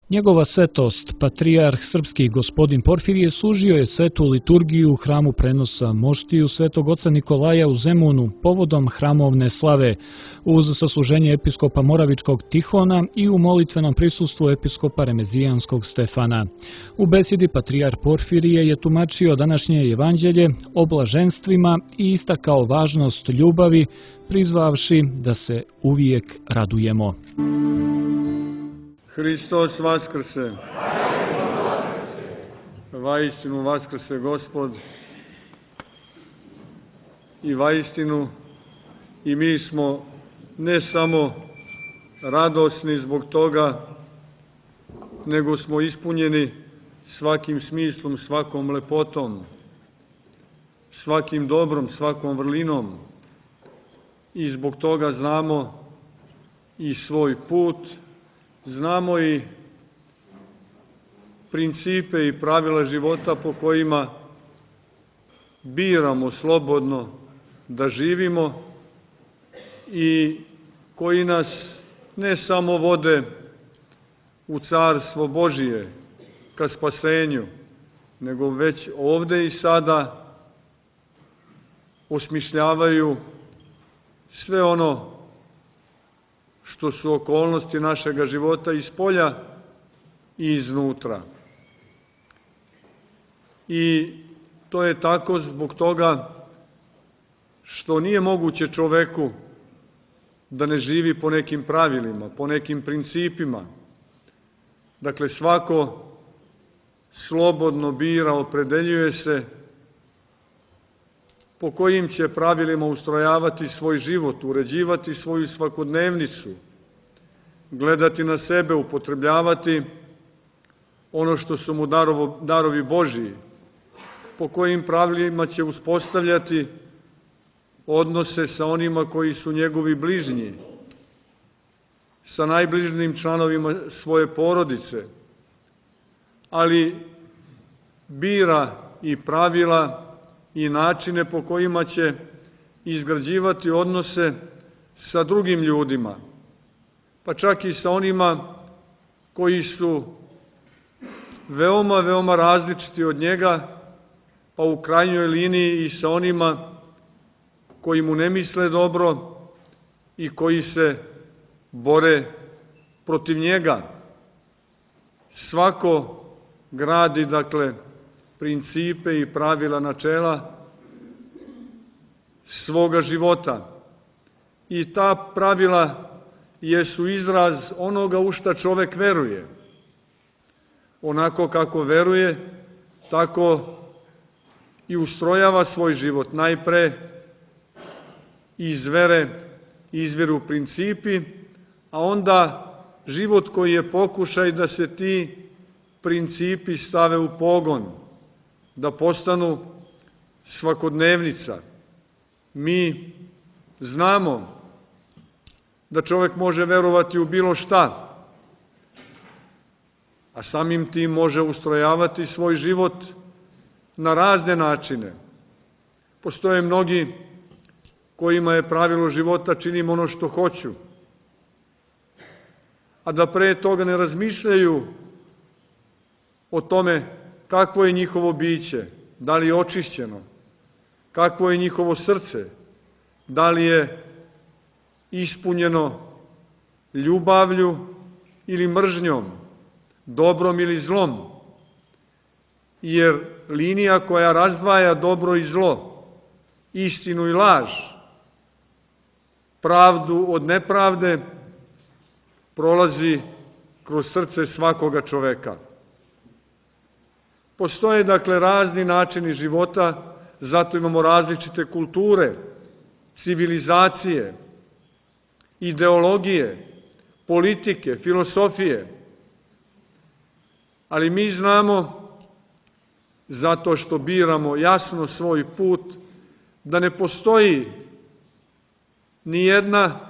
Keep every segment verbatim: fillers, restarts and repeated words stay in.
Njegova svetost, patrijarh srpski gospodin Porfirije, služio je svetu liturgiju u hramu prenosa moštiju Svetog oca Nikolaja u Zemunu povodom hramovne slave, uz sasluženje episkopa Moravičkog Tihona i u molitvenom prisustvu episkopa Remezijanskog Stefana. U besedi patrijarh Porfirije je tumačio današnje evanđelje o blaženstvima i istakao važnost ljubavi, prizvavši da se uvijek radujemo. Hristos vaskrse. Vaistinu vaskrse Gospod. I vaistinu i mi smo ne samo radosni zbog toga, nego smo ispunjeni svakim smislom, svakom lepotom, svakim dobrom, svakom vrlinom. I zbog toga znamo i svoj put, znamo i principe i pravila života po kojima biramo slobodno da živimo i koji nas ne samo vode u carstvo Božije ka spasenju, nego već ovde i sada osmišljavaju sve ono što su okolnosti našega života iz polja i iznutra. I to je tako zbog toga što nije moguće čoveku da ne živi po nekim pravilima, po nekim principima. Dakle, svako slobodno bira, opredeljuje se po kojim će pravilima ustrojavati svoj život, uređivati svoju svakodnevnicu, gledati na sebe, upotrebljavati ono što su mu darovo, darovi Božiji, po kojim pravilima će uspostavljati odnose sa onima koji su njegovi bližnji, sa najbližnijim članovima svoje porodice, ali bira i pravila i načine po kojima će izgrađivati odnose sa drugim ljudima, pa čak i sa onima koji su veoma, veoma različiti od njega, pa u krajnjoj liniji i sa onima koji mu ne misle dobro i koji se bore protiv njega. Svako gradi, dakle, principe i pravila, načela svoga života. I ta pravila jesu izraz onoga u šta čovek veruje. Onako kako veruje, tako i ustrojava svoj život. Najpre iz vere izviru principi, a onda život koji je pokušaj da se ti principi stave u pogon, da postanu svakodnevnica. Mi znamo da čovek može verovati u bilo šta, a samim tim može ustrojavati svoj život na razne načine. Postoje mnogi kojima je pravilo života činim ono što hoću, a da pre toga ne razmišljaju o tome kakvo je njihovo biće, da li je očišćeno, kakvo je njihovo srce, da li je ispunjeno ljubavlju ili mržnjom, dobrom ili zlom, jer linija koja razdvaja dobro i zlo, istinu i laž, pravdu od nepravde, prolazi kroz srce svakoga čoveka. Postoje, dakle, razni načini života, zato imamo različite kulture, civilizacije, ideologije, politike, filosofije. Ali mi znamo, zato što biramo jasno svoj put, da ne postoji ni jedna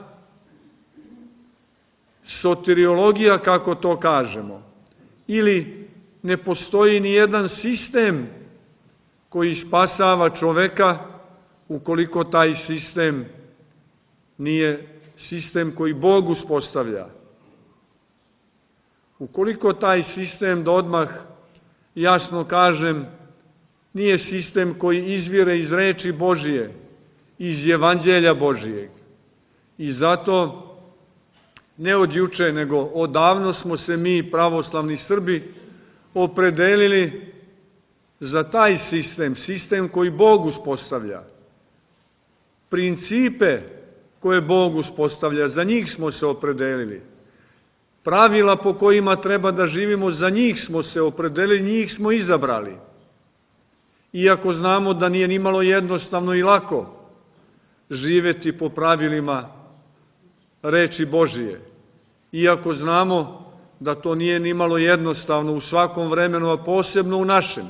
soteriologija, kako to kažemo, ili ne postoji ni jedan sistem koji spasava čoveka ukoliko taj sistem nije sistem koji Bog uspostavlja. Ukoliko taj sistem, da odmah jasno kažem, nije sistem koji izvire iz reči Božije, iz Evanđelja Božijeg. I zato ne od juče, nego odavno smo se mi, pravoslavni Srbi, opredelili za taj sistem, sistem koji Bog uspostavlja. Principe koje Bog uspostavlja, za njih smo se opredelili. Pravila po kojima treba da živimo, za njih smo se opredelili, njih smo izabrali. Iako znamo da nije nimalo jednostavno i lako živeti po pravilima reči Božije. Iako znamo da to nije nimalo jednostavno u svakom vremenu, a posebno u našem.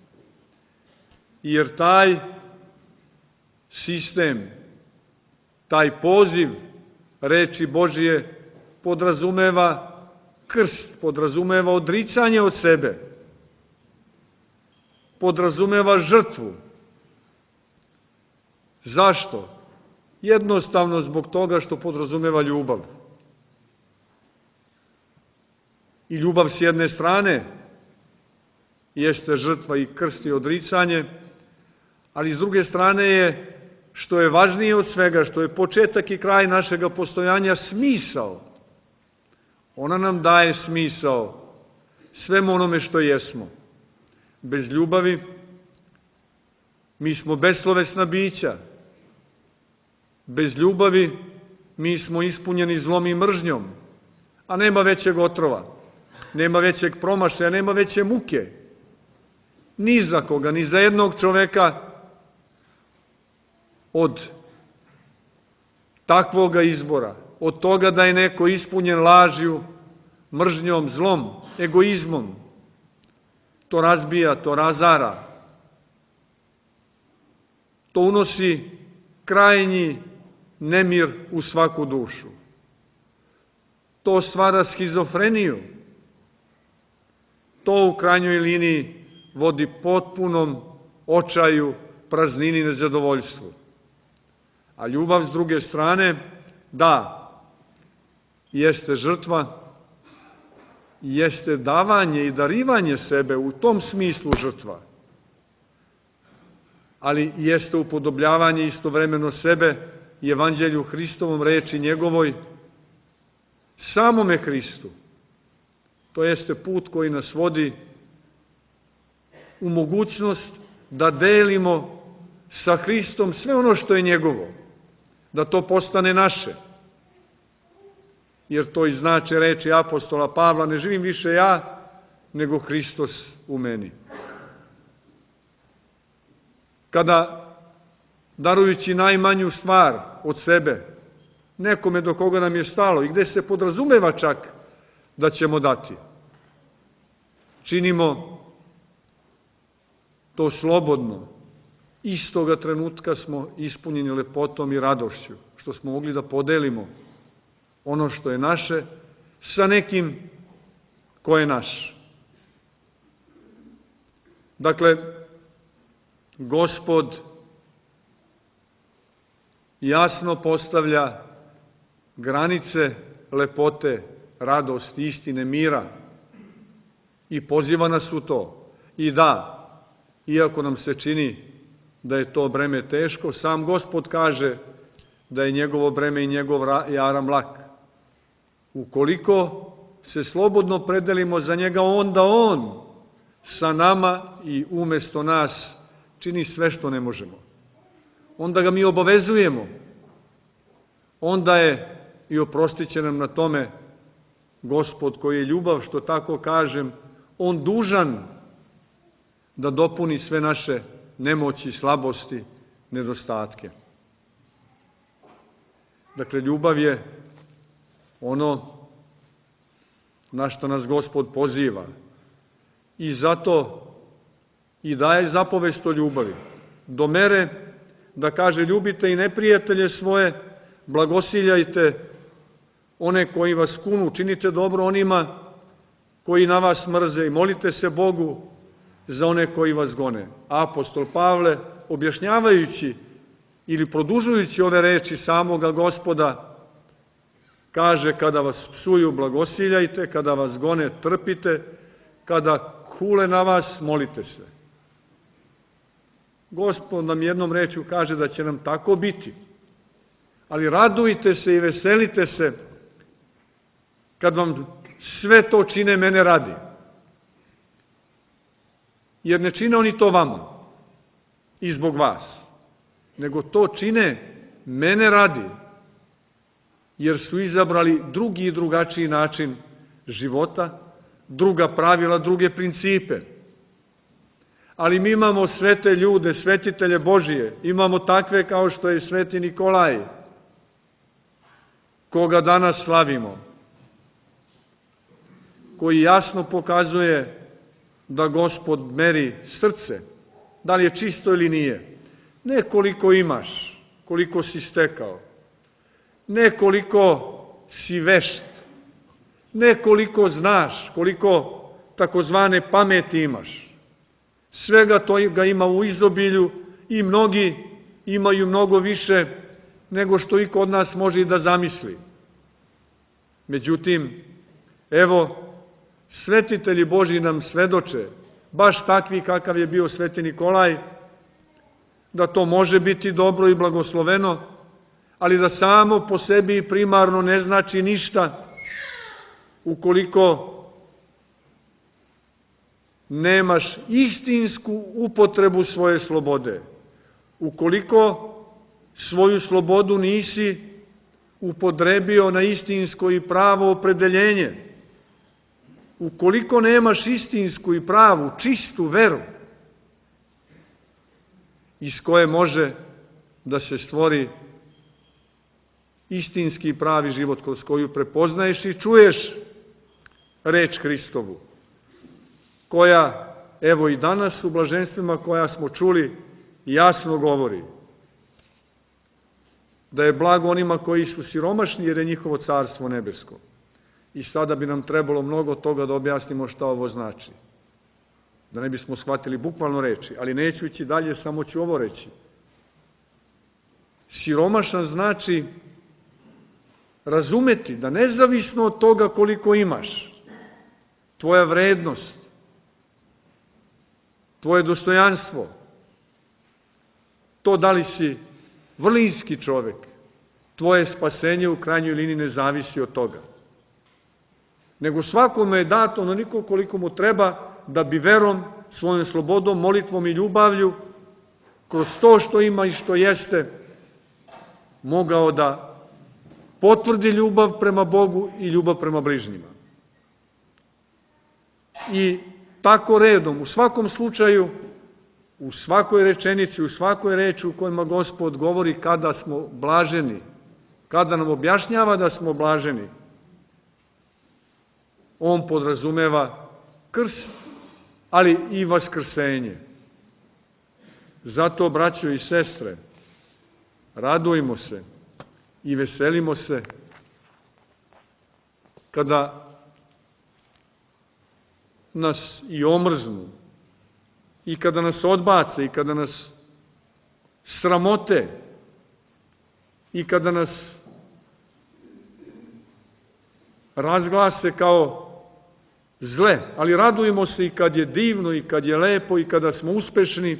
Jer taj sistem, taj poziv reči Božije podrazumeva krst, podrazumeva odricanje od sebe, podrazumeva žrtvu. Zašto? Jednostavno zbog toga što podrazumeva ljubav. I ljubav s jedne strane jeste žrtva i krst i odricanje, ali s druge strane je, što je važnije od svega, što je početak i kraj našega postojanja, smisao. Ona nam daje smisao svemu onome što jesmo. Bez ljubavi mi smo beslovesna bića. Bez ljubavi mi smo ispunjeni zlom i mržnjom, a nema većeg otrova, nema većeg promašaja, nema veće muke. Ni za koga, ni za jednog čoveka od takvoga izbora, od toga da je neko ispunjen lažju, mržnjom, zlom, egoizmom. To razbija, to razara. To unosi krajnji nemir u svaku dušu. To stvara schizofreniju. To u krajnjoj liniji vodi potpunom očaju, praznini i nezadovoljstvu. A ljubav s druge strane, da, jeste žrtva, jeste davanje i darivanje sebe, u tom smislu žrtva. Ali jeste upodobljavanje istovremeno sebe i Evanđelju Hristovom, reči njegovoj, samome Hristu. To jeste put koji nas vodi u mogućnost da delimo sa Hristom sve ono što je njegovo, da to postane naše. Jer to i znači reči apostola Pavla, ne živim više ja, nego Hristos u meni. Kada, darujući najmanju stvar od sebe, nekome do koga nam je stalo i gde se podrazumeva čak da ćemo dati, činimo to slobodno, istoga trenutka smo ispunjeni lepotom i radošću, što smo mogli da podelimo ono što je naše sa nekim ko je naš. Dakle, Gospod jasno postavlja granice lepote, radosti, istine, mira i poziva nas u to. I da, iako nam se čini da je to breme teško, sam Gospod kaže da je njegovo breme i njegov jaram lak. Ukoliko se slobodno predelimo za njega, onda on sa nama i umesto nas čini sve što ne možemo. Onda ga mi obavezujemo. Onda je, i oprostit će nam na tome, Gospod koji je ljubav, što tako kažem, on dužan da dopuni sve naše nemoći, slabosti, nedostatke. Dakle, ljubav je ono na što nas Gospod poziva. I zato i daje zapovest o ljubavi. Do mere da kaže, ljubite i neprijatelje svoje, blagosiljajte one koji vas kunu, činite dobro onima koji na vas mrze i molite se Bogu za one koji vas gone. Apostol Pavle, objašnjavajući ili produžujući ove reči samoga Gospoda, kaže kada vas psuju blagosiljajte, kada vas gone trpite, kada hule na vas molite se. Gospod nam jednom rečju kaže da će nam tako biti. Ali radujte se i veselite se kad vam sve to čine mene radi. Jer ne čine oni to vama i zbog vas, nego to čine mene radi, jer su izabrali drugi i drugačiji način života, druga pravila, druge principe. Ali mi imamo svete ljude, svetitelje Božije, imamo takve kao što je sveti Nikolaj, koga danas slavimo, koji jasno pokazuje da Gospod meri srce, da li je čisto ili nije. Ne koliko imaš, koliko si stekao, ne koliko si vešt, ne koliko znaš, koliko takozvane pameti imaš. Svega toga ima u izobilju i mnogi imaju mnogo više nego što i kod nas može i da zamisli. Međutim, evo, svetitelji Božji nam svedoče, baš takvi kakav je bio sveti Nikolaj, da to može biti dobro i blagosloveno, ali da samo po sebi primarno ne znači ništa ukoliko nemaš istinsku upotrebu svoje slobode, ukoliko svoju slobodu nisi upotrebio na istinsko i pravo opredeljenje, ukoliko nemaš istinsku i pravu, čistu veru, iz koje može da se stvori istinski i pravi život kroz koju prepoznaješ i čuješ reč Hristovu, koja, evo i danas u blaženstvima koja smo čuli, jasno govori da je blago onima koji su siromašni, jer je njihovo carstvo nebesko. I sada bi nam trebalo mnogo toga da objasnimo šta ovo znači. Da ne bismo shvatili bukvalno reči, ali neću ići dalje, samo ću ovo reći. Siromašan znači razumeti da nezavisno od toga koliko imaš, tvoja vrednost, tvoje dostojanstvo, to da li si vrlinski čovek, tvoje spasenje u krajnjoj liniji ne zavisi od toga. Nego svakome je dato onoliko koliko mu treba da bi verom, svojom slobodom, molitvom i ljubavlju, kroz to što ima i što jeste, mogao da potvrdi ljubav prema Bogu i ljubav prema bližnjima. I tako redom, u svakom slučaju, u svakoj rečenici, u svakoj reči u kojima Gospod govori kada smo blaženi, kada nam objašnjava da smo blaženi, on podrazumeva krst, ali i vaskrsenje. Zato, braćo i sestre, radujmo se i veselimo se kada nas i omrznu, i kada nas odbace, i kada nas sramote, i kada nas razglase kao zle, ali radujemo se i kad je divno, i kad je lepo, i kada smo uspešni,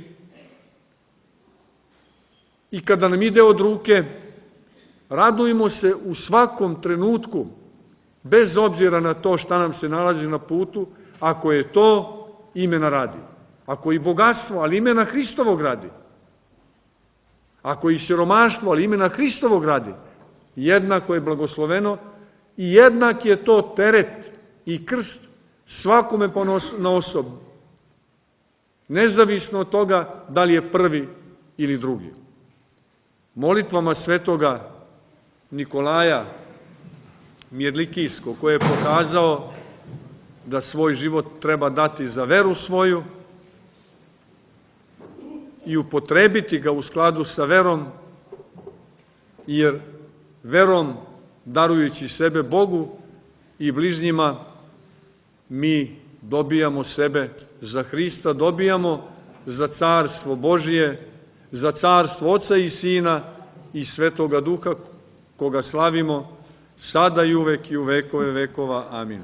i kada nam ide od ruke. Radujemo se u svakom trenutku, bez obzira na to šta nam se nalazi na putu, ako je to imena radi. Ako i bogatstvo, ali imena Hristovog radi. Ako i siromaštvo, ali imena Hristovog radi. Jednako je blagosloveno i jednak je to teret i krst svakome na osobu. Nezavisno od toga da li je prvi ili drugi. Molitvama svetoga Nikolaja Mjerlikijskog, koji je pokazao da svoj život treba dati za veru svoju i upotrebiti ga u skladu sa verom, jer verom, darujući sebe Bogu i bližnjima, mi dobijamo sebe za Hrista, dobijamo za carstvo Božije, za carstvo Oca i Sina i Svetoga Duha, koga slavimo sada i uvek i u vekove vekova. Amin.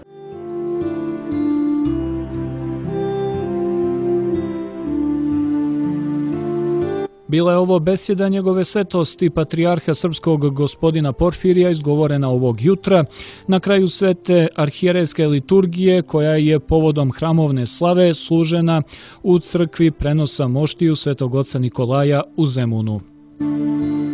Bila je ovo besjeda njegove svetosti patrijarha srpskog gospodina Porfirija izgovorena ovog jutra na kraju svete arhijerejske liturgije koja je povodom hramovne slave služena u crkvi prenosa moštiju Svetog oca Nikolaja u Zemunu.